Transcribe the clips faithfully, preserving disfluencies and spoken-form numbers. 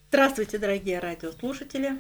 Здравствуйте, дорогие радиослушатели!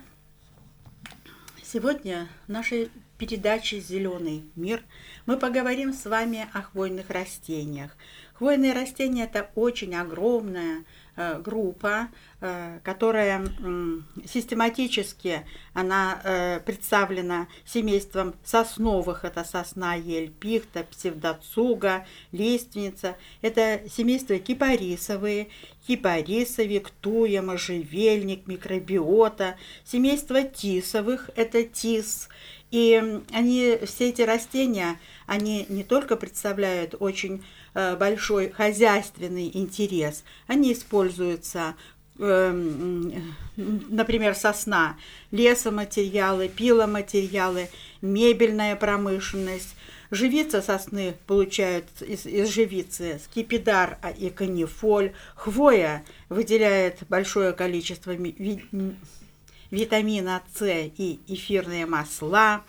Сегодня в нашей передаче «Зеленый мир» мы поговорим с вами о хвойных растениях. Хвойные растения – это очень огромная э, группа, э, которая э, систематически она, э, представлена семейством сосновых. Это сосна, ель, пихта, псевдоцуга, лиственница. Это семейство кипарисовые, кипарисовик, туя, можжевельник, микробиота. Семейство тисовых – это тис. И они, все эти растения, они не только представляют очень э, большой хозяйственный интерес, они используются, э, например, сосна, лесоматериалы, пиломатериалы, мебельная промышленность. Живица сосны получают из, из живицы скипидар и канифоль. Хвоя выделяет большое количество ви, витамина С и эфирные масла.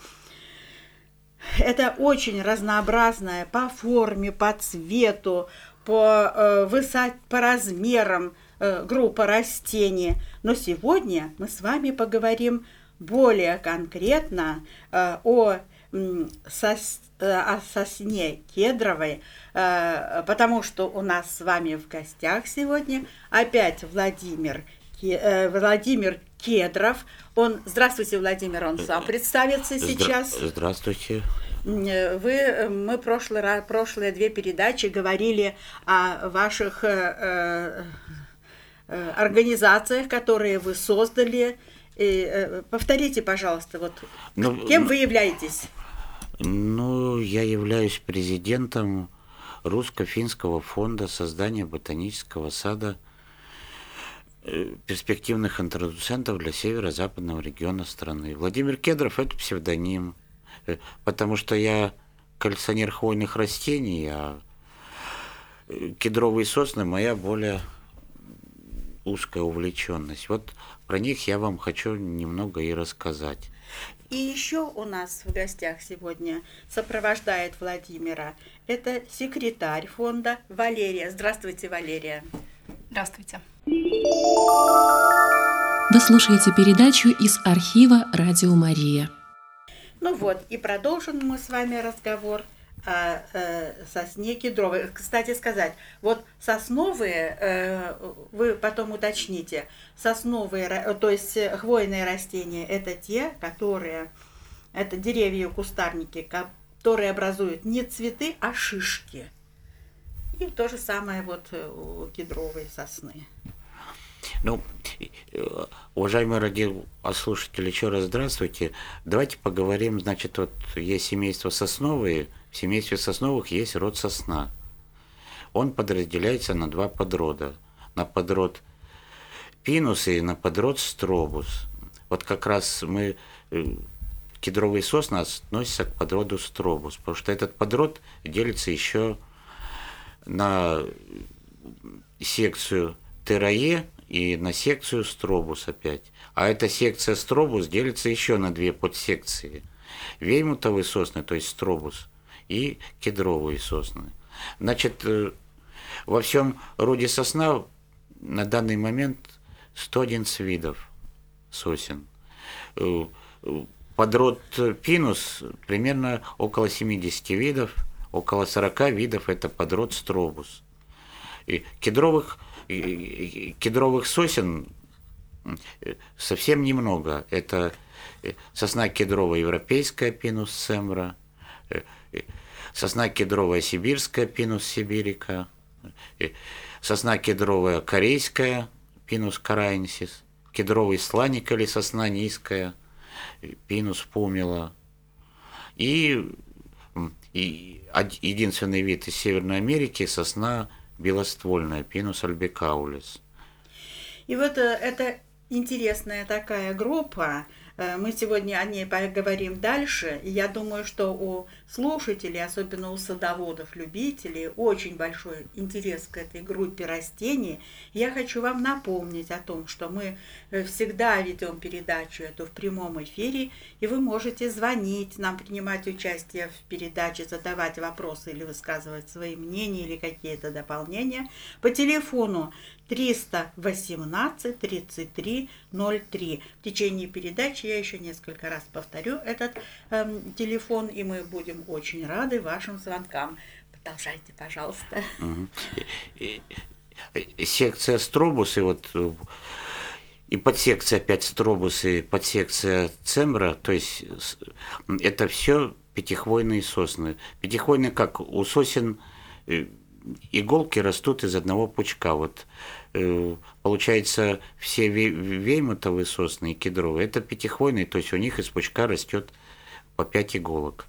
Это очень разнообразная по форме, по цвету, по, э, высоте, по размерам э, группа растений. Но сегодня мы с вами поговорим более конкретно э, о, э, сос, э, о сосне кедровой, э, потому что у нас с вами в гостях сегодня опять Владимир Владимир Кедров. Он, здравствуйте, Владимир, он сам представится сейчас. Здравствуйте. Вы, мы прошлый, прошлые две передачи говорили о ваших э, э, организациях, которые вы создали. И, э, повторите, пожалуйста, вот ну, кем вы являетесь? Ну, я являюсь президентом Русско-финского фонда создания ботанического сада перспективных интродуцентов для северо-западного региона страны. Владимир Кедров – это псевдоним, потому что я коллекционер хвойных растений, а кедровые сосны – моя более узкая увлеченность. Вот про них я вам хочу немного и рассказать. И еще у нас в гостях сегодня сопровождает Владимира – это секретарь фонда Валерия. Здравствуйте, Валерия. Здравствуйте. Вы слушаете передачу из архива «Радио Мария». Ну вот, и продолжим мы с вами разговор о э, сосне кедровой. Кстати сказать, вот сосновые, э, вы потом уточните, сосновые, то есть хвойные растения, это те, которые, это деревья и кустарники, которые образуют не цветы, а шишки. И то же самое вот у кедровой сосны. Ну, уважаемые радиослушатели, еще раз здравствуйте. Давайте поговорим, значит, вот есть семейство сосновые, в семействе сосновых есть род сосна. Он подразделяется на два подрода. На подрод пинус и на подрод стробус. Вот как раз мы, кедровые сосны относятся к подроду стробус, потому что этот подрод делится еще на секцию терае и на секцию стробус опять. А эта секция стробус делится еще на две подсекции. Веймутовые сосны, то есть стробус, и кедровые сосны. Значит, во всем роде сосна на данный момент сто одиннадцать видов сосен. Подрод пинус примерно около семьдесят видов, около сорок видов это подрод стробус. И кедровых Кедровых сосен совсем немного. Это сосна кедровая европейская, пинус цембра, сосна кедровая сибирская, пинус сибирика, сосна кедровая корейская, пинус караенсис, кедровый сланик или сосна низкая, пинус пумила. И, и единственный вид из Северной Америки сосна белоствольная, пинус альбикаулис. И вот это интересная такая группа, Мы сегодня о ней поговорим дальше. И я думаю, что у слушателей, особенно у садоводов, любителей, очень большой интерес к этой группе растений. Я хочу вам напомнить о том, что мы всегда ведем передачу эту в прямом эфире, и вы можете звонить нам, принимать участие в передаче, задавать вопросы или высказывать свои мнения или какие-то дополнения по телефону триста восемнадцать тридцать три ноль три. В течение передачи я еще несколько раз повторю этот эм, телефон, и мы будем очень рады вашим звонкам. Продолжайте, пожалуйста. Секция стробусы, вот, и подсекция опять стробусы, подсекция цембра, то есть это все пятихвойные сосны. Пятихвойные, как у сосен, иголки растут из одного пучка. Вот получается, все веймутовые сосны и кедровые, это пятихвойные, то есть у них из пучка растет по пять иголок.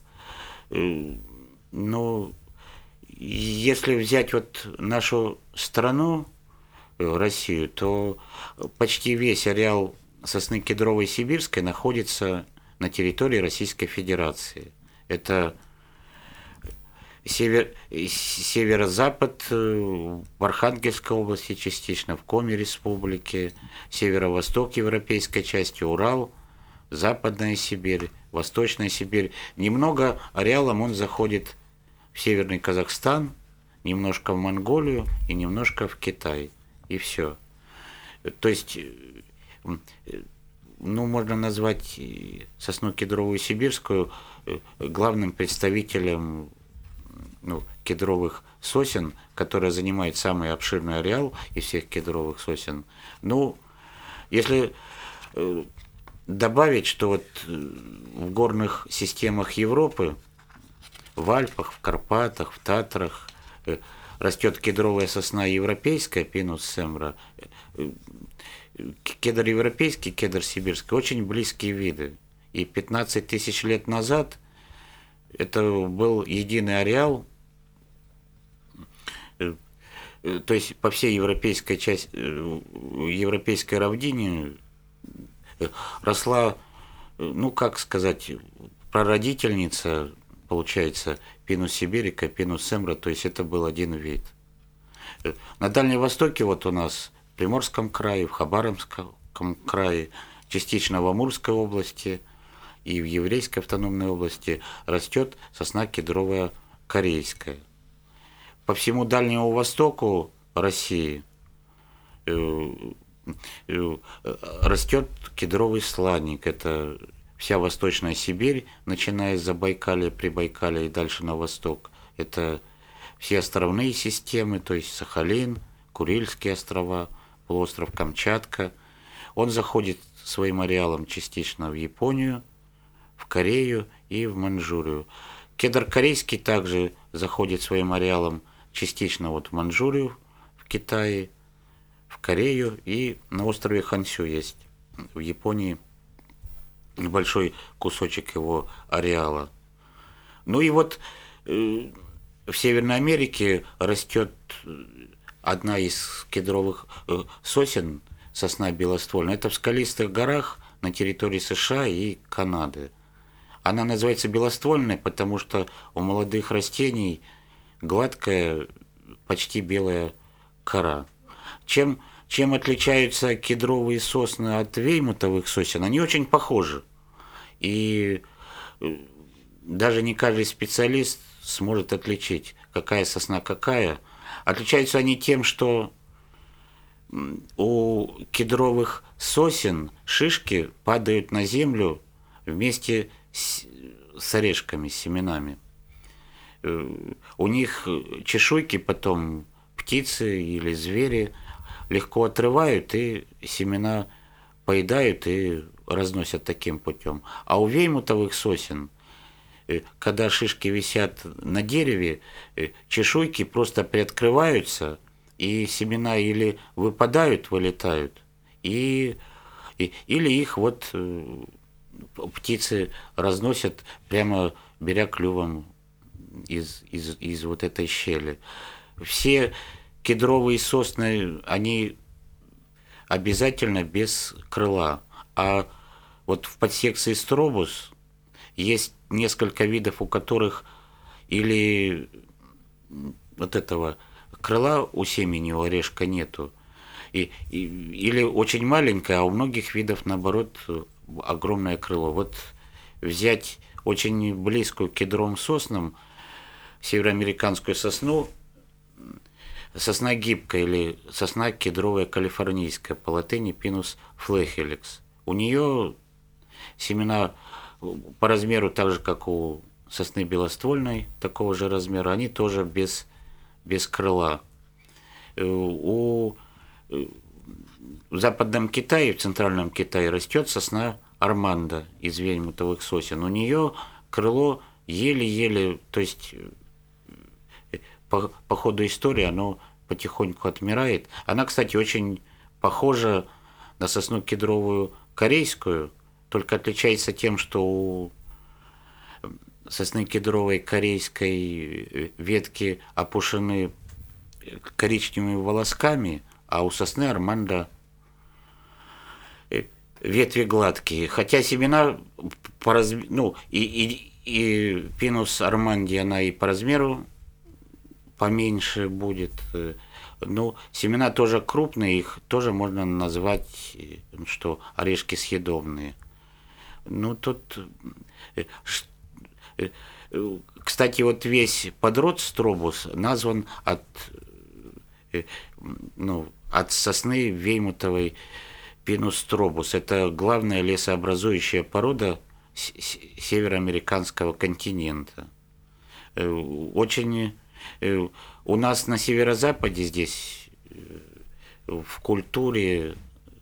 Но если взять вот нашу страну, Россию, то почти весь ареал сосны кедровой сибирской находится на территории Российской Федерации. Это север, северо-запад в Архангельской области, частично в Коми республике, северо-восток европейской части, Урал, Западная Сибирь, Восточная Сибирь. Немного ареалом он заходит в Северный Казахстан, немножко в Монголию и немножко в Китай. И все. То есть, ну, можно назвать сосну кедровую сибирскую главным представителем, ну, кедровых сосен, которая занимает самый обширный ареал из всех кедровых сосен. Ну, если добавить, что вот в горных системах Европы, в Альпах, в Карпатах, в Татрах растет кедровая сосна европейская, пинус цембра. Кедр европейский, кедр сибирский, очень близкие виды. И пятнадцать тысяч лет назад это был единый ареал, то есть по всей европейской части, европейской равнине росла, ну как сказать, прародительница, получается, пинус сибирика, пинус цембра, то есть это был один вид. На Дальнем Востоке вот у нас в Приморском крае, в Хабаровском крае, частично в Амурской области и в Еврейской автономной области растет сосна кедровая корейская. По всему Дальнему Востоку России растет кедровый сланник. Это вся Восточная Сибирь, начиная с Забайкалья, Прибайкалья и дальше на восток. Это все островные системы, то есть Сахалин, Курильские острова, полуостров Камчатка. Он заходит своим ареалом частично в Японию, в Корею и в Манчжурию. Кедр корейский также заходит своим ареалом частично вот в Манчжурию, в Китае, в Корею и на острове Хансю есть в Японии небольшой кусочек его ареала. Ну и вот э, в Северной Америке растет одна из кедровых э, сосен, сосна белоствольная. Это в скалистых горах на территории США и Канады. Она называется белоствольной, потому что у молодых растений гладкая, почти белая кора. Чем, чем отличаются кедровые сосны от веймутовых сосен? Они очень похожи. И даже не каждый специалист сможет отличить, какая сосна какая. Отличаются они тем, что у кедровых сосен шишки падают на землю вместе с, с орешками, с семенами. У них чешуйки потом птицы или звери легко отрывают и семена поедают и разносят таким путем. А у веймутовых сосен, когда шишки висят на дереве, чешуйки просто приоткрываются, и семена или выпадают, вылетают, и, и, или их вот птицы разносят, прямо беря клювом из, из, из вот этой щели. Все кедровые сосны, они обязательно без крыла. А вот в подсекции стробус есть несколько видов, у которых или вот этого крыла у семени, у орешка нету, и, и, или очень маленькое, а у многих видов, наоборот, огромное крыло. Вот взять очень близкую к кедровым соснам североамериканскую сосну, сосна гибкая или сосна кедровая калифорнийская, по латыни Pinus flegelix. У нее семена по размеру так же, как у сосны белоствольной, такого же размера, они тоже без, без крыла. У, в Западном Китае, в Центральном Китае растет сосна Армандо из вельмутовых сосен. У нее крыло еле-еле, то есть по, по ходу истории оно потихоньку отмирает. Она, кстати, очень похожа на сосну кедровую корейскую, только отличается тем, что у сосны кедровой корейской ветки опушены коричневыми волосками, а у сосны Армандо ветви гладкие. Хотя семена по раз... ну, и, и, и Pinus арманди, она и по размеру поменьше будет. Ну, семена тоже крупные, их тоже можно назвать, что орешки съедобные. Ну, тут... Кстати, вот весь подрод стробус назван от, ну, от сосны веймутовой Pinus strobus. Это главная лесообразующая порода североамериканского континента. Очень у нас на северо-западе здесь в культуре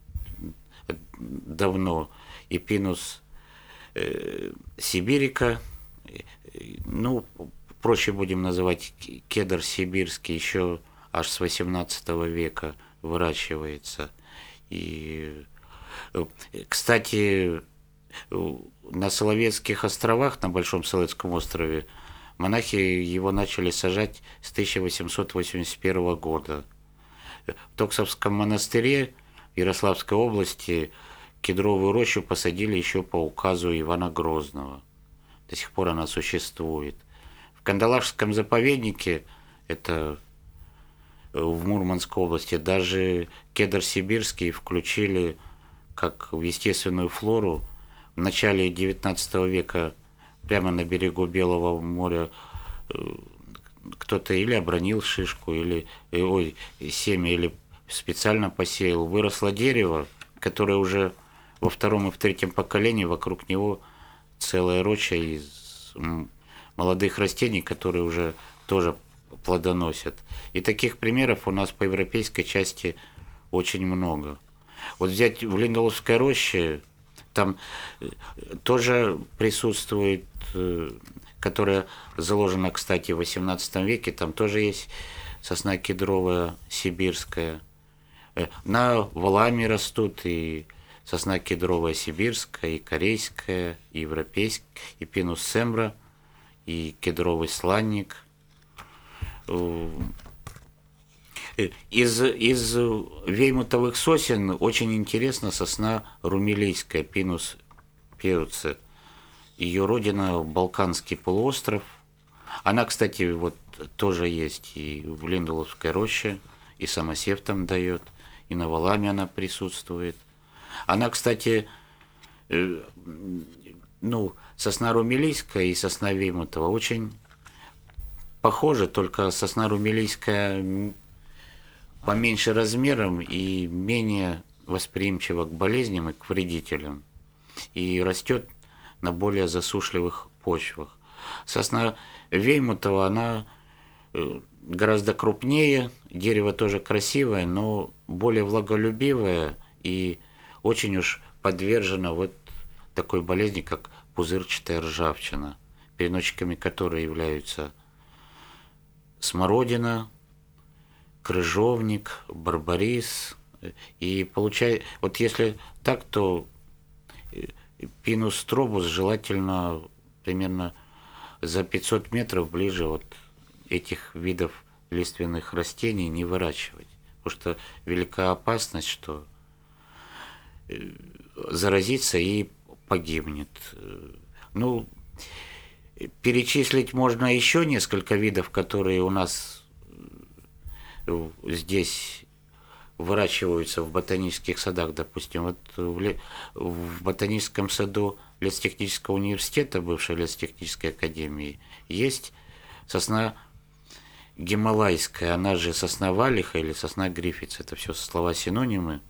давно и Pinus сибирика, ну, проще будем называть кедр сибирский, еще аж с восемнадцатого века выращивается. И, кстати, на Соловецких островах, на Большом Соловецком острове, монахи его начали сажать с тысяча восемьсот восемьдесят первого года. В Токсовском монастыре в Ярославской области кедровую рощу посадили еще по указу Ивана Грозного. До сих пор она существует. В Кандалакшском заповеднике, это в Мурманской области, даже кедр сибирский включили как в естественную флору. В начале девятнадцатого века прямо на берегу Белого моря кто-то или обронил шишку, или ой, семя, или специально посеял. Выросло дерево, которое уже во втором и в третьем поколении вокруг него целая роща из молодых растений, которые уже тоже плодоносят. И таких примеров у нас по европейской части очень много. Вот взять в Линдоловской роще, там тоже присутствует, которая заложена, кстати, в восемнадцатом веке, там тоже есть сосна кедровая сибирская. На Валааме растут и сосна кедровая сибирская, и корейская, и европейская, и Pinus cembra, и кедровый сланник. Из, из веймутовых сосен очень интересна сосна румелийская, Pinus peuce. Ее родина Балканский полуостров. Она, кстати, вот тоже есть и в Линдоловской роще, и самосев там дает, и на Валааме она присутствует. Она, кстати, э, ну, сосна румелийская и сосна веймутова очень похожи, только сосна румелийская поменьше размером и менее восприимчива к болезням и к вредителям. И растет на более засушливых почвах. Сосна веймутова, она гораздо крупнее, дерево тоже красивое, но более влаголюбивое и очень уж подвержена вот такой болезни, как пузырчатая ржавчина, переносчиками которой являются смородина, крыжовник, барбарис. И получай, вот если так, то Pinus strobus желательно примерно за пятьсот метров ближе от этих видов лиственных растений не выращивать, потому что велика опасность, что заразиться и погибнет. Ну, перечислить можно еще несколько видов, которые у нас здесь выращиваются в ботанических садах, допустим. Вот в, в ботаническом саду лесотехнического университета, бывшей лесотехнической академии, есть сосна гималайская, она же сосна валиха или сосна гриффитс, это все слова-синонимы.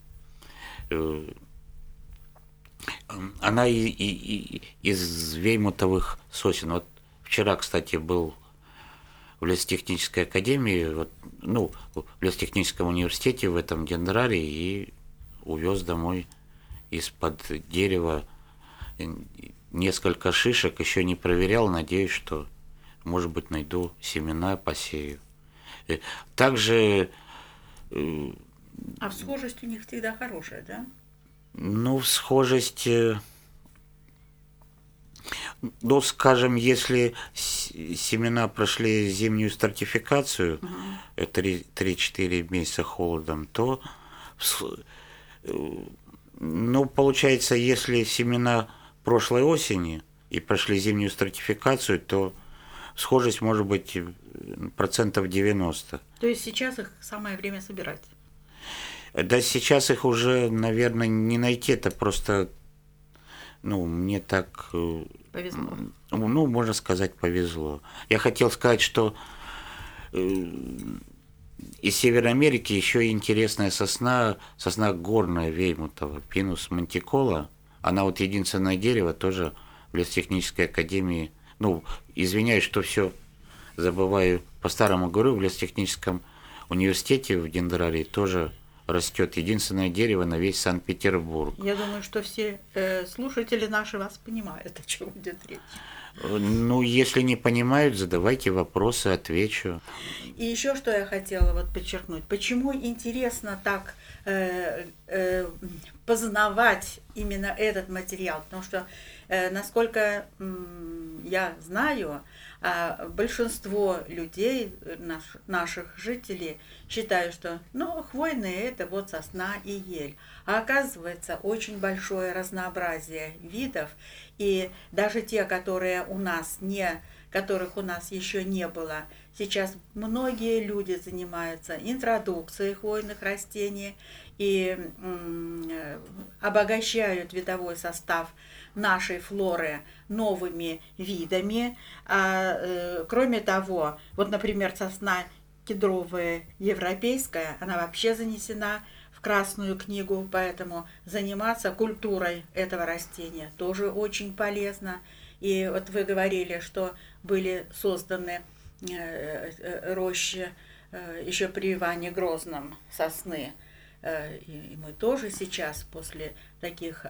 Она и, и, и из веймутовых сосен. Вот вчера, кстати, был в лесотехнической академии, вот, ну, в лесотехническом университете в этом дендрарии и увез домой из-под дерева несколько шишек, еще не проверял, надеюсь, что, может быть, найду семена, посею. Также... А схожесть у них всегда хорошая, да? Ну, схожесть... Ну, скажем, если семена прошли зимнюю стратификацию, uh-huh. это три-четыре месяца холодом, то, ну, получается, если семена прошлой осени и прошли зимнюю стратификацию, то схожесть может быть процентов девяносто. То есть сейчас их самое время собирать? Да, сейчас их уже, наверное, не найти, это просто... Ну, мне так... Повезло. Ну, можно сказать, повезло. Я хотел сказать, что из Северной Америки еще интересная сосна, сосна горная Веймутова, Пинус мантикола. Она вот единственное дерево тоже в лесотехнической академии. Ну, извиняюсь, что все забываю, по-старому говорю, в лесотехническом университете в дендрарии тоже растет единственное дерево на весь Санкт-Петербург. Я думаю, что все э, слушатели наши вас понимают, о чем идет речь. Ну, если не понимают, задавайте вопросы, отвечу. И еще что я хотела вот подчеркнуть. Почему интересно так э, э, познавать именно этот материал? Потому что, э, насколько э, я знаю, э, большинство людей, наш, наших жителей, считают, что ну, хвойные это вот сосна и ель. А оказывается, очень большое разнообразие видов. И даже те, которые у нас не, которых у нас еще не было, сейчас многие люди занимаются интродукцией хвойных растений и м, обогащают видовой состав нашей флоры новыми видами. А, э, кроме того, вот, например, сосна кедровая европейская, она вообще занесена в Красную книгу, поэтому заниматься культурой этого растения тоже очень полезно. И вот вы говорили, что были созданы рощи еще при Иване Грозном сосны. И мы тоже сейчас после таких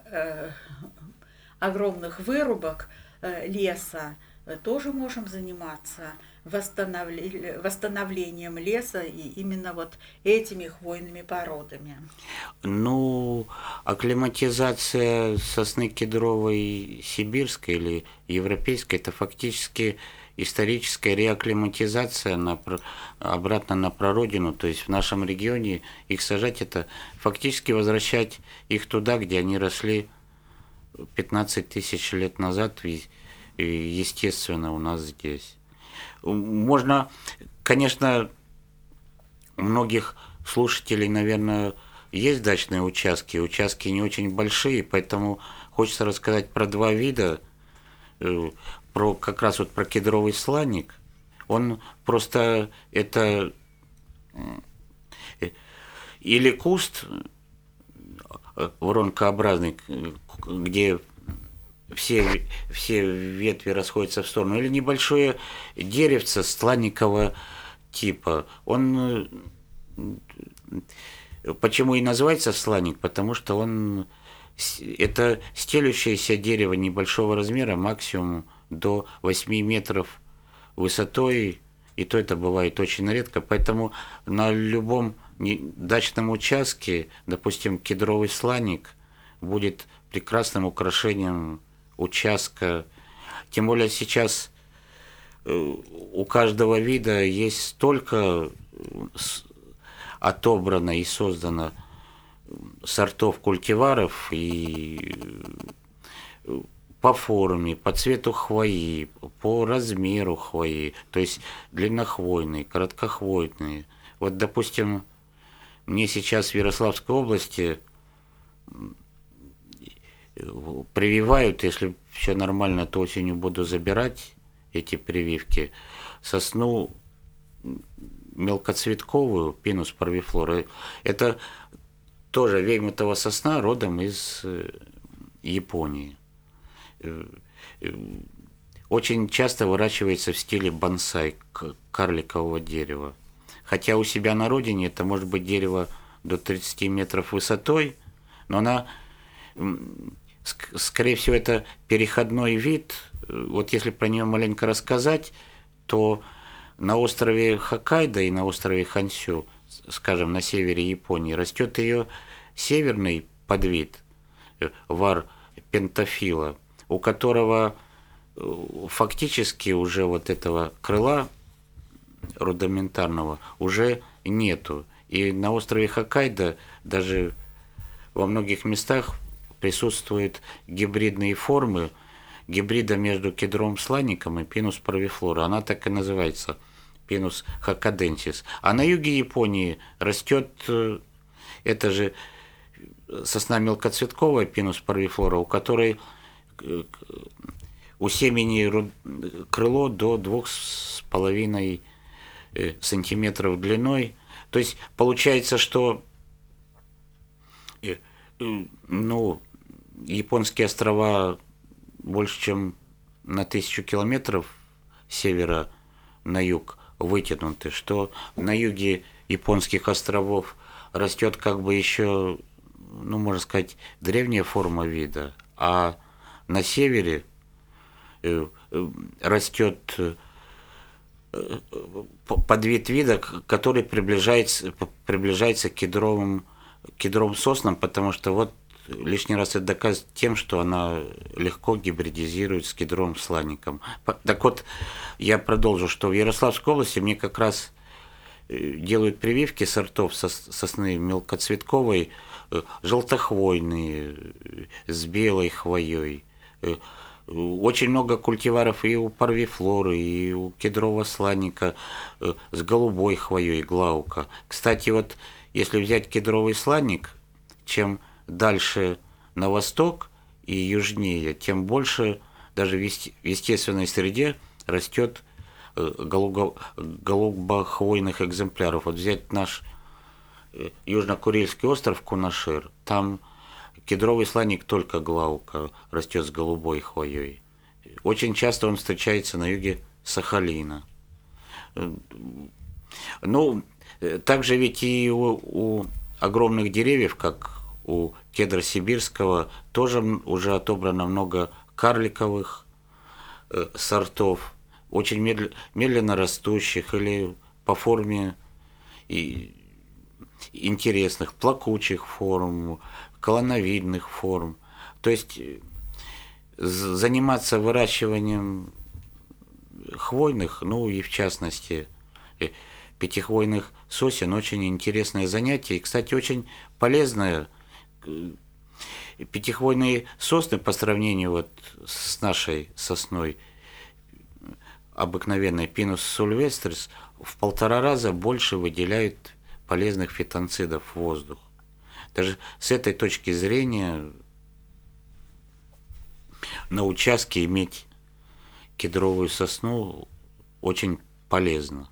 огромных вырубок леса тоже можем заниматься восстановлением леса и именно вот этими хвойными породами. Ну, акклиматизация сосны кедровой сибирской или европейской, это фактически историческая реакклиматизация на, обратно на прародину, то есть в нашем регионе их сажать, это фактически возвращать их туда, где они росли пятнадцать тысяч лет назад, естественно, у нас здесь. Можно, конечно, у многих слушателей, наверное, есть дачные участки, участки не очень большие, поэтому хочется рассказать про два вида, про как раз вот про кедровый сланник. Он просто это или куст воронкообразный, где все, все ветви расходятся в сторону, или небольшое деревце сланникового типа. Он почему и называется сланник? Потому что он это стелющееся дерево небольшого размера, максимум до восьми метров высотой, и то это бывает очень редко. Поэтому на любом дачном участке, допустим, кедровый сланник будет прекрасным украшением участка. Тем более сейчас у каждого вида есть столько отобрано и создано сортов культиваров и по форме, по цвету хвои, по размеру хвои, то есть длиннохвойные, короткохвойные. Вот, допустим, мне сейчас в Ярославской области прививают, если все нормально, то осенью буду забирать эти прививки, сосну мелкоцветковую, Pinus parviflora. Это тоже веймутова сосна, родом из Японии. Очень часто выращивается в стиле бонсай, карликового дерева. Хотя у себя на родине это может быть дерево до тридцати метров высотой, но она, скорее всего, это переходной вид. Вот если про нее маленько рассказать, то на острове Хоккайдо и на острове Хонсю, скажем, на севере Японии, растет ее северный подвид, вар пентафила, у которого фактически уже вот этого крыла рудиментарного уже нету. И на острове Хоккайдо даже во многих местах присутствуют гибридные формы, гибрида между кедровым сланником и Pinus parviflora. Она так и называется, Pinus hokkadensis. А на юге Японии растет это же сосна мелкоцветковая Pinus parviflora, у которой у семени крыло до двух с половиной сантиметров длиной. То есть получается, что ну, японские острова больше, чем на тысячу километров с севера на юг вытянуты, что на юге японских островов растет как бы еще, ну, можно сказать, древняя форма вида, а на севере растет подвид вида, который приближается, приближается к кедровым, кедровым соснам, потому что вот лишний раз это доказывает тем, что она легко гибридизирует с кедровым сланником. Так вот, я продолжу, что в Ярославской области мне как раз делают прививки сортов сосны мелкоцветковой, желтохвойные, с белой хвоей. Очень много культиваров и у парвифлоры, и у кедрового сланника с голубой хвоей, глаука. Кстати, вот если взять кедровый сланник, чем дальше на восток и южнее, тем больше даже в естественной среде растет голубохвойных экземпляров. Вот взять наш Южно-Курильский остров Кунашир, там кедровый сланник только глаука растет с голубой хвоей. Очень часто он встречается на юге Сахалина. Ну, также ведь и у, у огромных деревьев, как у кедра сибирского, тоже уже отобрано много карликовых э, сортов, очень медленно, медленно растущих или по форме и интересных, плакучих форм, колоновидных форм. То есть заниматься выращиванием хвойных, ну и в частности пятихвойных сосен, очень интересное занятие и, кстати, очень полезное. Пятихвойные сосны по сравнению вот с нашей сосной обыкновенной Pinus sylvestris в полтора раза больше выделяют полезных фитонцидов в воздух. Даже с этой точки зрения на участке иметь кедровую сосну очень полезно.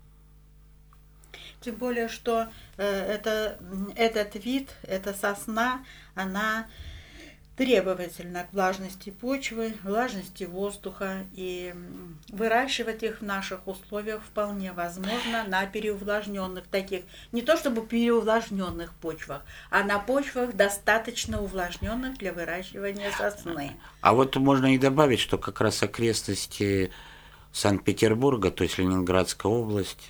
Тем более, что э, это, этот вид, эта сосна, она требовательна к влажности почвы, влажности воздуха, и выращивать их в наших условиях вполне возможно на переувлажненных таких, не то чтобы переувлажненных почвах, а на почвах достаточно увлажненных для выращивания сосны. А вот можно и добавить, что как раз окрестности Санкт-Петербурга, то есть Ленинградская область,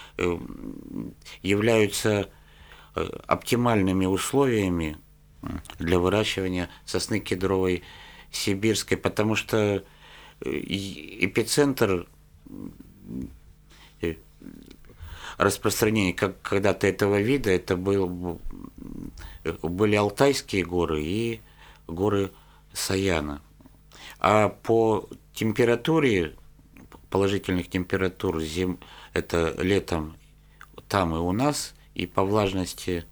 являются оптимальными условиями для выращивания сосны кедровой сибирской, потому что эпицентр распространения как когда-то этого вида это был, были Алтайские горы и горы Саяна. А по температуре, положительных температур зим, это летом там и у нас, и по влажности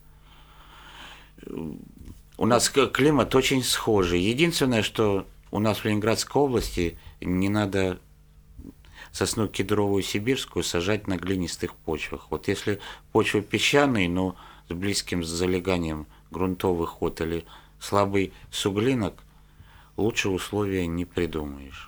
у нас климат очень схожий. Единственное, что у нас в Ленинградской области не надо сосну кедровую сибирскую сажать на глинистых почвах. Вот если почвы песчаные, но с близким залеганием грунтовых вод или слабый суглинок, лучше условия не придумаешь.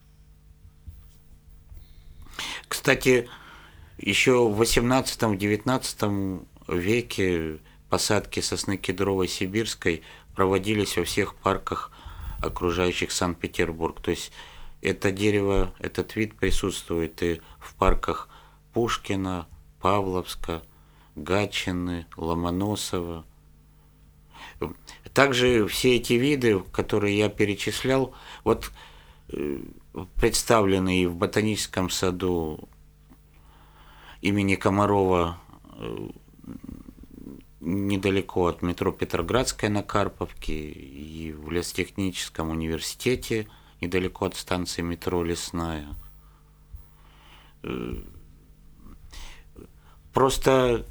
Кстати, еще в восемнадцатом-девятнадцатом веке посадки сосны кедровой сибирской проводились во всех парках, окружающих Санкт-Петербург. То есть это дерево, этот вид присутствует и в парках Пушкина, Павловска, Гатчины, Ломоносова. Также все эти виды, которые я перечислял, вот представлены и в ботаническом саду имени Комарова недалеко от метро Петроградская на Карповке, и в лесотехническом университете недалеко от станции метро Лесная. Просто,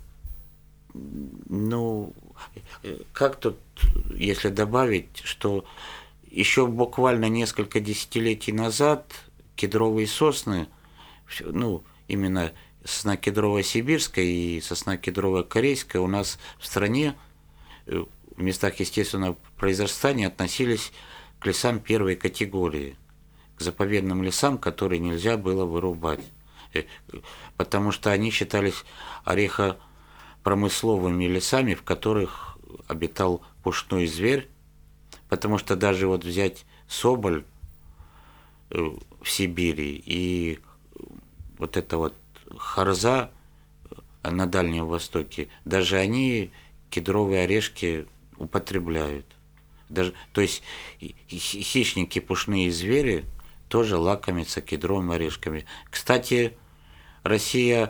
ну, как тут, если добавить, что еще буквально несколько десятилетий назад кедровые сосны, ну, именно сосна кедровая сибирская и сосна кедровая корейская у нас в стране в местах естественного произрастания относились к лесам первой категории, к заповедным лесам, которые нельзя было вырубать, потому что они считались орехопромысловыми лесами, в которых обитал пушной зверь, потому что даже вот взять соболь в Сибири и вот это вот харза на Дальнем Востоке, даже они кедровые орешки употребляют. Даже, то есть хищники, пушные звери тоже лакомятся кедровыми орешками. Кстати, Россия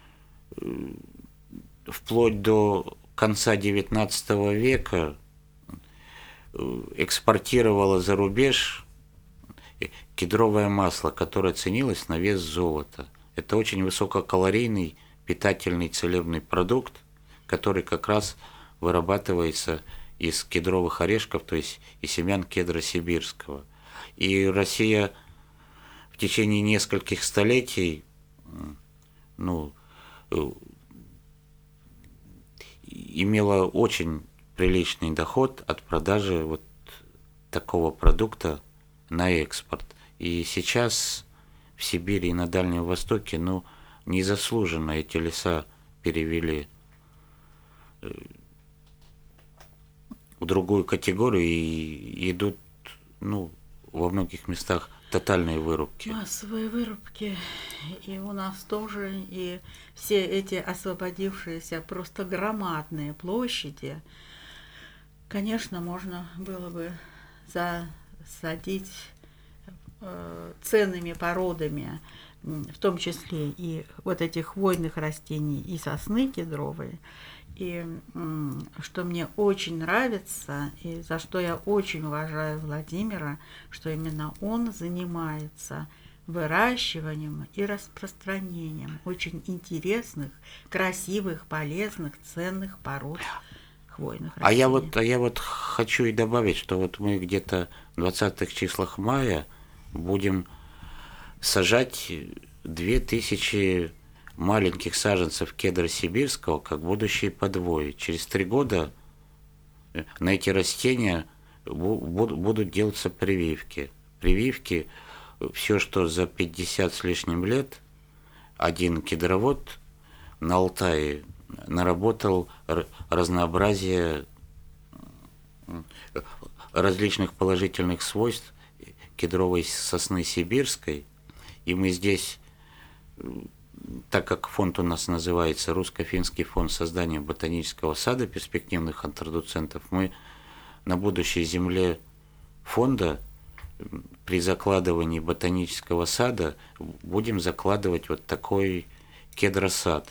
вплоть до конца девятнадцатого века экспортировала за рубеж кедровое масло, которое ценилось на вес золота. Это очень высококалорийный, питательный, целебный продукт, который как раз вырабатывается из кедровых орешков, то есть из семян кедра сибирского. И Россия в течение нескольких столетий, ну, имела очень приличный доход от продажи вот такого продукта на экспорт. И сейчас в Сибири и на Дальнем Востоке, ну, незаслуженно эти леса перевели в другую категорию и идут, ну, во многих местах тотальные вырубки. Массовые вырубки. И у нас тоже. И все эти освободившиеся просто громадные площади, конечно, можно было бы засадить э, ценными породами, в том числе и вот этих хвойных растений, и сосны кедровые. И что мне очень нравится, и за что я очень уважаю Владимира, что именно он занимается выращиванием и распространением очень интересных, красивых, полезных, ценных пород хвойных растений. А я вот, а я вот хочу и добавить, что вот мы где-то в двадцатых числах мая будем сажать две тысячи маленьких саженцев кедра сибирского, как будущие подвои. Через три года на эти растения будут делаться прививки. Прививки, все, что за пятьдесят с лишним лет, один кедровод на Алтае наработал разнообразие различных положительных свойств кедровой сосны сибирской. И мы здесь, так как фонд у нас называется Русско-финский фонд создания ботанического сада перспективных интродуцентов, мы на будущей земле фонда при закладывании ботанического сада будем закладывать вот такой кедросад.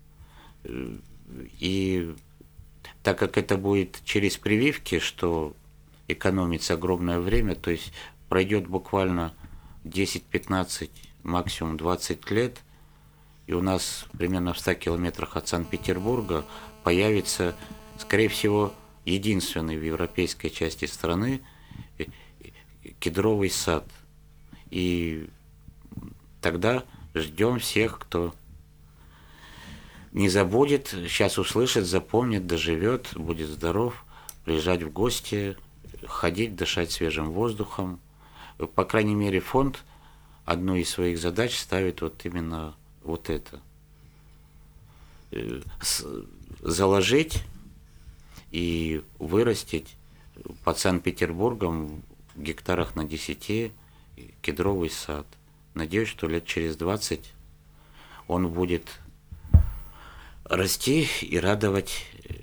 И так как это будет через прививки, что экономится огромное время, то есть пройдет буквально десять-пятнадцать, максимум двадцать лет, и у нас примерно в ста километрах от Санкт-Петербурга появится, скорее всего, единственный в европейской части страны кедровый сад. И тогда ждем всех, кто не забудет, сейчас услышит, запомнит, доживет, будет здоров, приезжать в гости, ходить, дышать свежим воздухом. По крайней мере, фонд одну из своих задач ставит вот именно вот это. Заложить и вырастить под Санкт-Петербургом в гектарах на десяти кедровый сад. Надеюсь, что лет через двадцать он будет расти и радовать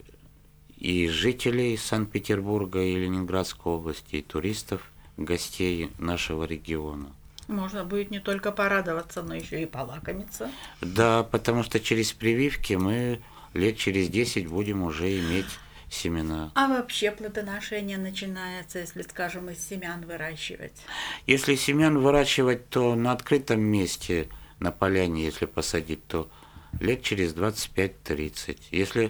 и жителей Санкт-Петербурга и Ленинградской области, и туристов, гостей нашего региона. Можно будет не только порадоваться, но еще и полакомиться. Да, потому что через прививки мы лет через десять будем уже иметь семена. А вообще плодоношение начинается, если, скажем, из семян выращивать? Если семян выращивать, то на открытом месте, на поляне, если посадить, то лет через двадцать пять-тридцать. Если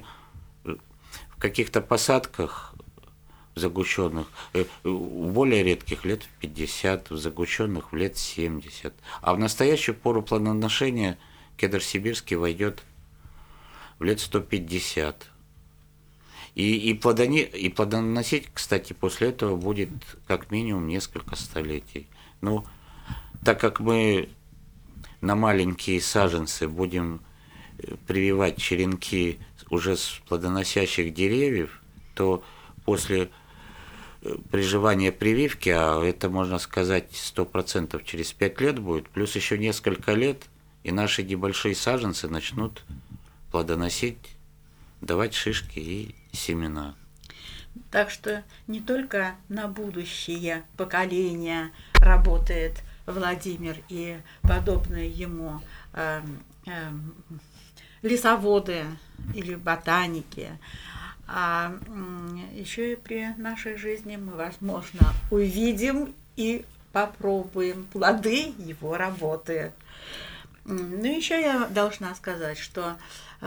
в каких-то посадках загущенных, в более редких лет в пятьдесят, в загущенных в лет семьдесят. А в настоящую пору плодоношения кедр сибирский войдет в лет сто пятьдесят. И, и, плодони, и плодоносить, кстати, после этого будет как минимум несколько столетий. Ну, так как мы на маленькие саженцы будем прививать черенки уже с плодоносящих деревьев, то после приживания прививки, а это, можно сказать, сто процентов через пять лет будет, плюс еще несколько лет, и наши небольшие саженцы начнут плодоносить, давать шишки и семена. Так что не только на будущее поколение работает Владимир и подобные ему э, э, лесоводы или ботаники, а еще и при нашей жизни мы, возможно, увидим и попробуем плоды его работы. Ну, еще я должна сказать, что,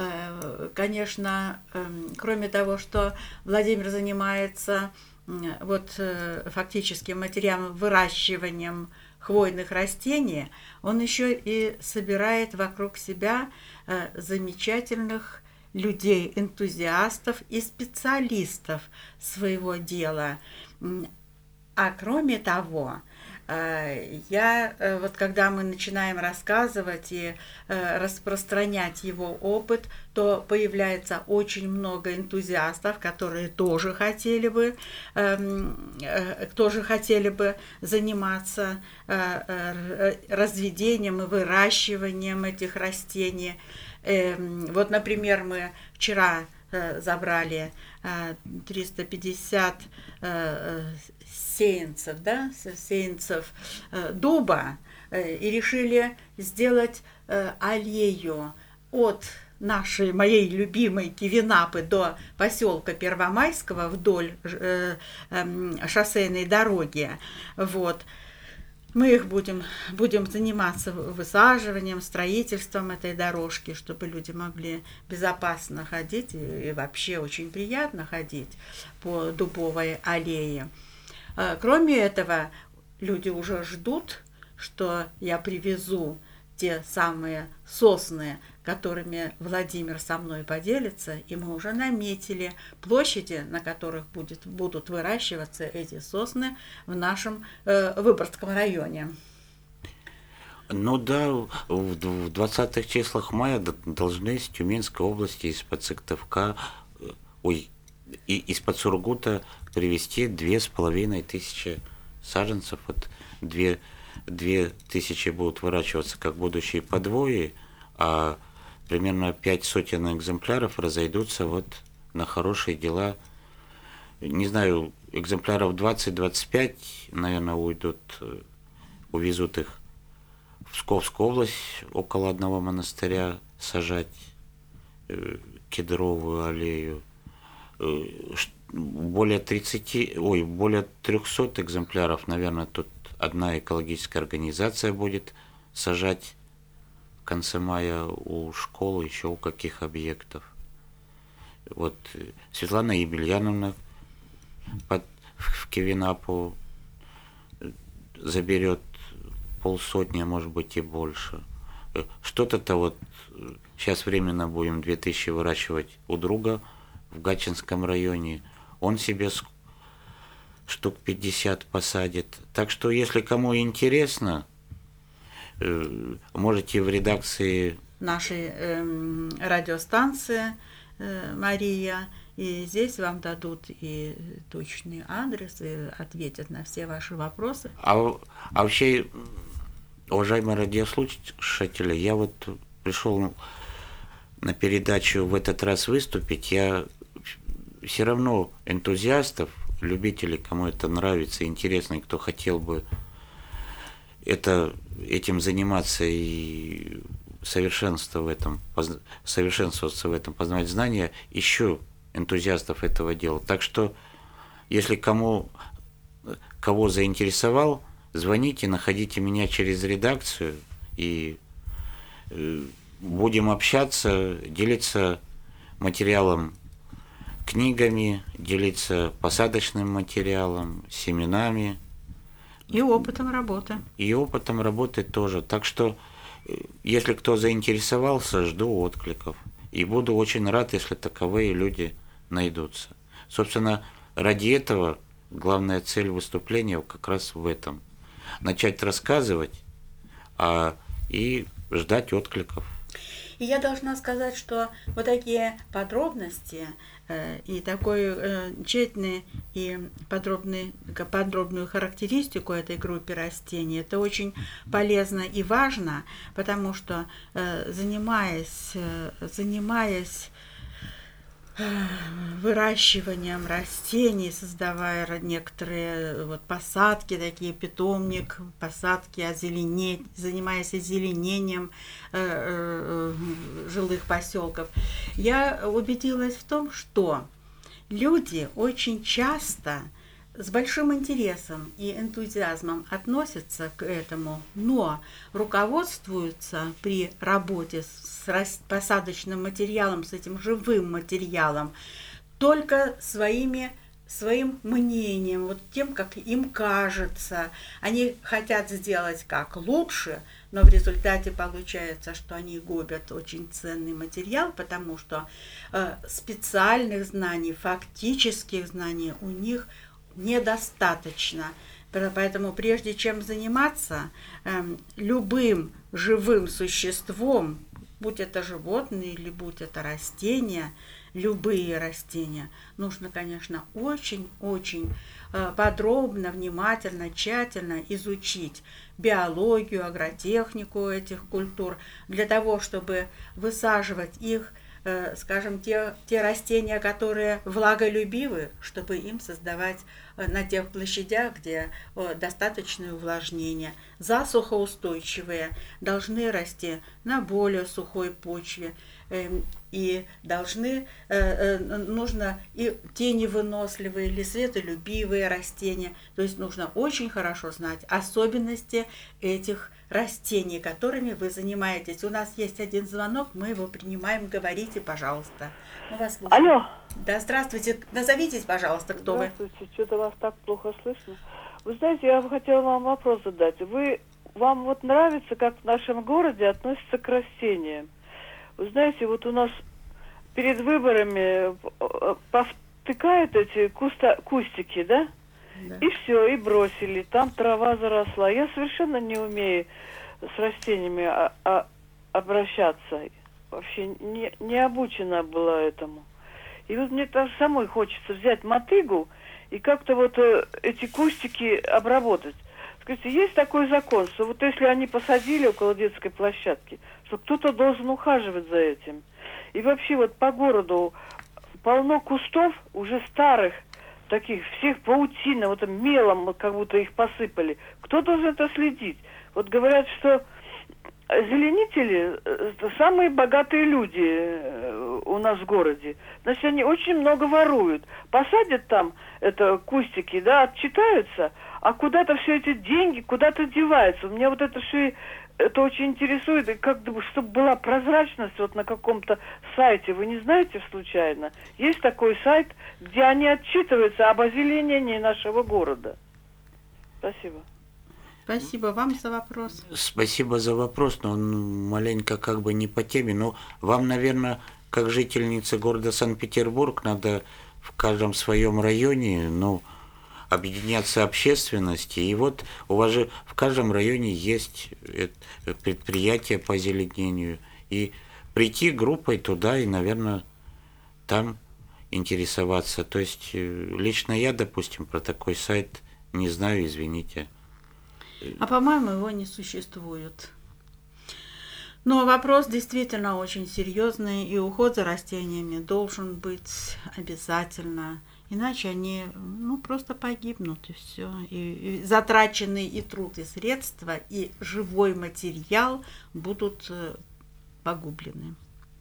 конечно, кроме того, что Владимир занимается вот фактически материальным выращиванием хвойных растений, он еще и собирает вокруг себя замечательных людей, энтузиастов и специалистов своего дела. А кроме того, я, вот когда мы начинаем рассказывать и распространять его опыт, то появляется очень много энтузиастов, которые тоже хотели бы, тоже хотели бы заниматься разведением и выращиванием этих растений. Вот, например, мы вчера забрали триста пятьдесят сеянцев, да, сеянцев дуба и решили сделать аллею от нашей, моей любимой Кивинапы до поселка Первомайского вдоль шоссейной дороги. Вот. Мы их будем, будем заниматься высаживанием, строительством этой дорожки, чтобы люди могли безопасно ходить и, и вообще очень приятно ходить по дубовой аллее. Кроме этого, люди уже ждут, что я привезу те самые сосны, которыми Владимир со мной поделится, и мы уже наметили площади, на которых будет, будут выращиваться эти сосны в нашем э, Выборгском районе. Ну да, в двадцатых числах мая должны из Тюменской области, из-под Сыктывкара, ой, и из-под Сургута привезти две с половиной тысячи саженцев. Вот две, две тысячи будут выращиваться как будущие подвои, а примерно пять сотен экземпляров разойдутся вот на хорошие дела. Не знаю, экземпляров двадцать-двадцать пять, наверное, уйдут, увезут их в Псковскую область, около одного монастыря сажать э, кедровую аллею. Более тридцати, ой, более трехсот экземпляров, наверное, тут одна экологическая организация будет сажать в конце мая у школ, еще у каких объектов. Вот Светлана Емельяновна под, в Кивинапу заберет полсотни, а может быть и больше. Что-то-то вот сейчас временно будем две тысячи выращивать у друга в Гатчинском районе. Он себе штук пятьдесят посадит. Так что, если кому интересно, можете в редакции нашей э, радиостанции э, «Мария», и здесь вам дадут и точный адрес, и ответят на все ваши вопросы. А, а вообще, уважаемые радиослушатели, я вот пришел на передачу в этот раз выступить. Я все равно энтузиастов, любителей, кому это нравится, интересно, и кто хотел бы это, этим заниматься и совершенство в этом, совершенствоваться в этом, познавать знания, ищу энтузиастов этого дела. Так что, если кому, кого заинтересовал, звоните, находите меня через редакцию, и будем общаться, делиться материалом, книгами, делиться посадочным материалом, семенами. И опытом работы. И опытом работы тоже. Так что, если кто заинтересовался, жду откликов. И буду очень рад, если таковые люди найдутся. Собственно, ради этого главная цель выступления как раз в этом. Начать рассказывать а, и ждать откликов. И я должна сказать, что вот такие подробности э, и такой э, тщательный и подробный, подробную характеристику этой группы растений, это очень полезно и важно, потому что э, занимаясь, э, занимаясь выращиванием растений, создавая некоторые вот посадки, такие питомник, посадки, озеленеть, занимаясь озеленением э, э, жилых поселков, я убедилась в том, что люди очень часто с большим интересом и энтузиазмом относятся к этому, но руководствуются при работе с посадочным материалом, с этим живым материалом, только своими, своим мнением, вот тем, как им кажется. Они хотят сделать как лучше, но в результате получается, что они губят очень ценный материал, потому что э, специальных знаний, фактических знаний у них недостаточно. Поэтому прежде чем заниматься э, любым живым существом, будь это животные или будь это растения, любые растения, нужно, конечно, очень-очень э, подробно, внимательно, тщательно изучить биологию, агротехнику этих культур, для того, чтобы высаживать их, скажем, те, те растения, которые влаголюбивы, чтобы им создавать на тех площадях, где достаточное увлажнение. Засухоустойчивые должны расти на более сухой почве, и должны, нужно и теневыносливые или светолюбивые растения, то есть нужно очень хорошо знать особенности этих растений, которыми вы занимаетесь. У нас есть один звонок, мы его принимаем. Говорите, пожалуйста. Мы вас слушаем. Алло. Да, здравствуйте. Назовитесь, пожалуйста, кто вы. Здравствуйте. Что-то вас так плохо слышно. Вы знаете, я бы хотела вам вопрос задать. Вы, вам вот нравится, как в нашем городе относятся к растениям? Вы знаете, вот у нас перед выборами повтыкают эти куста, кустики, да? Да. И все, и бросили. Там трава заросла. Я совершенно не умею с растениями а, а, обращаться. Вообще не, не обучена была этому. И вот мне даже самой хочется взять мотыгу и как-то вот э, эти кустики обработать. Скажите, есть такой закон, что вот если они посадили около детской площадки, что кто-то должен ухаживать за этим. И вообще вот по городу полно кустов уже старых, таких всех паутина, вот мелом как будто их посыпали. Кто должен это следить? Вот говорят, что озеленители э, это самые богатые люди э, у нас в городе. Значит, они очень много воруют. Посадят там это кустики, да, отчитаются, а куда-то все эти деньги куда-то деваются. Меня вот это все это очень интересует, и как бы, чтобы была прозрачность вот на каком-то сайте. Вы не знаете случайно? Есть такой сайт, где они отчитываются об озеленении нашего города. Спасибо. Спасибо вам за вопрос. Спасибо за вопрос, но он маленько как бы не по теме. Но вам, наверное, как жительнице города Санкт-Петербург, надо в каждом своем районе, ну, объединяться общественности. И вот у вас же в каждом районе есть предприятие по озеленению. И прийти группой туда и, наверное, там интересоваться. То есть лично я, допустим, про такой сайт не знаю, извините. А по-моему, его не существует. Но вопрос действительно очень серьезный, и уход за растениями должен быть обязательно. Иначе они ну, просто погибнут, и все. И, и затраченный и труд, и средства, и живой материал будут погублены.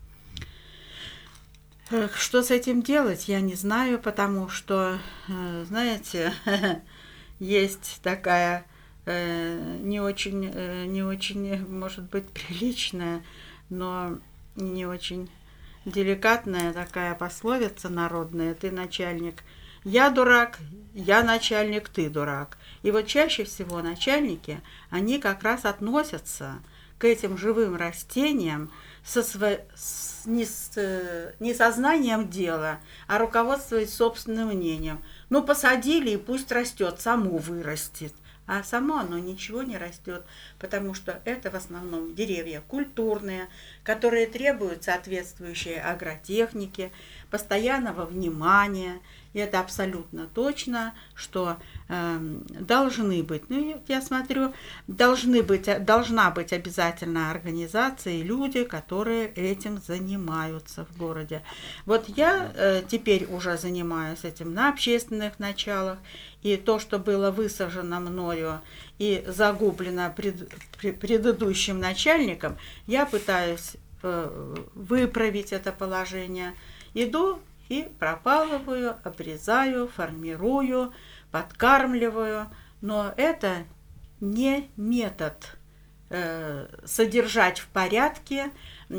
Что с этим делать, я не знаю, потому что, знаете, есть такая не очень, не очень, может быть, приличная, но не очень деликатная такая пословица народная: ты начальник, я дурак, я начальник, ты дурак. И вот чаще всего начальники, они как раз относятся к этим живым растениям со сво... с... Не, с... не сознанием дела, а руководствуясь собственным мнением. Ну, посадили, и пусть растет, само вырастет. А само оно ничего не растет, потому что это в основном деревья культурные, которые требуют соответствующей агротехники, постоянного внимания. И это абсолютно точно, что э, должны быть, ну я смотрю, должны быть, должна быть обязательно организация и люди, которые этим занимаются в городе. Вот я э, теперь уже занимаюсь этим на общественных началах, и то, что было высажено мною и загублено пред, пред, предыдущим начальником, я пытаюсь э, выправить это положение. Иду и пропалываю, обрезаю, формирую, подкармливаю. Но это не метод э, содержать в порядке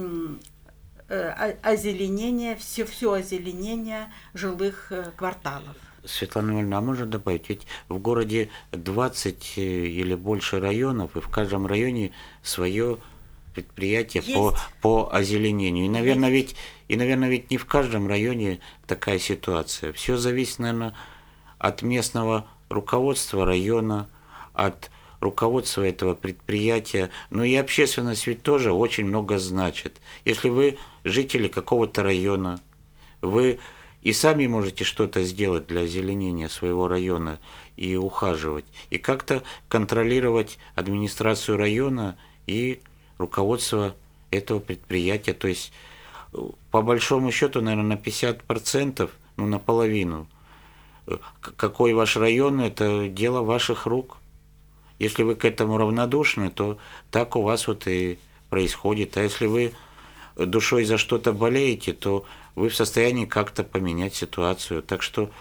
э, озеленение, все, все озеленение жилых э, кварталов. Светлана Ивановна, а можно добавить, ведь в городе двадцать или больше районов, и в каждом районе свое предприятие по, по озеленению. И, наверное, ведь, и, наверное, ведь не в каждом районе такая ситуация. Все зависит, наверное, от местного руководства района, от руководства этого предприятия. Но и общественность ведь тоже очень много значит. Если вы жители какого-то района, вы и сами можете что-то сделать для озеленения своего района и ухаживать, и как-то контролировать администрацию района и руководство этого предприятия. То есть, по большому счету, наверное, на пятьдесят процентов, ну, наполовину, какой ваш район, это дело ваших рук. Если вы к этому равнодушны, то так у вас вот и происходит. А если вы душой за что-то болеете, то вы в состоянии как-то поменять ситуацию. Так что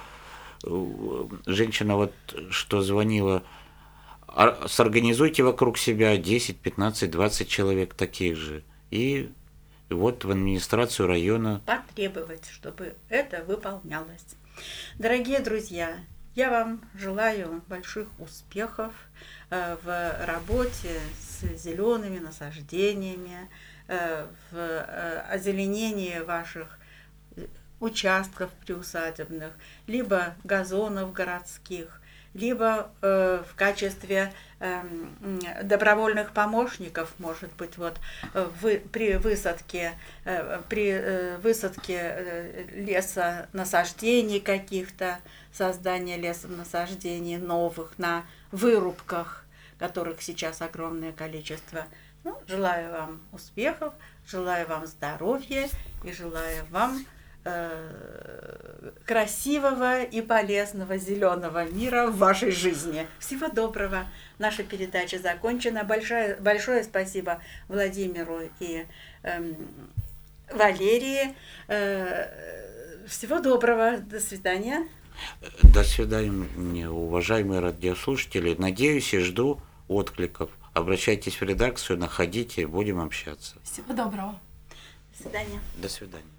женщина, вот что звонила, сорганизуйте вокруг себя десять, пятнадцать, двадцать человек таких же. И вот в администрацию района потребовать, чтобы это выполнялось. Дорогие друзья, я вам желаю больших успехов в работе с зелеными насаждениями, в озеленении ваших участков приусадебных, либо газонов городских, либо э, в качестве э, добровольных помощников, может быть, вот вы, при высадке, э, при э, высадке э, лесонасаждений каких-то, создания лесонасаждений новых на вырубках, которых сейчас огромное количество. Ну, желаю вам успехов, желаю вам здоровья и желаю вам красивого и полезного зеленого мира в вашей жизни. Всего доброго. Наша передача закончена. Большое, большое спасибо Владимиру и эм, Валерии. Э, всего доброго. До свидания. До свидания, уважаемые радиослушатели. Надеюсь и жду откликов. Обращайтесь в редакцию, находите, будем общаться. Всего доброго. До свидания. До свидания.